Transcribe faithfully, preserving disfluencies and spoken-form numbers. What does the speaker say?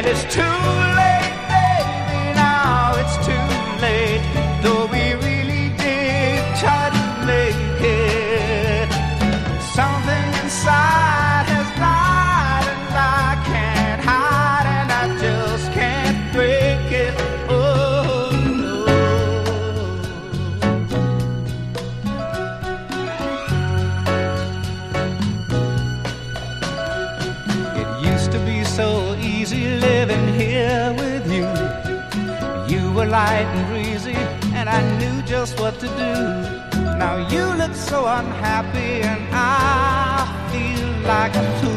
it's too late, baby, now it's too late. Though we really did try to make it, something inside has died, and I can't hide, and I just can't break it. Oh no. It used to be so easy living here with you. You were light and breezy, and I knew just what to do. Now you look so unhappy, and I feel like a fool.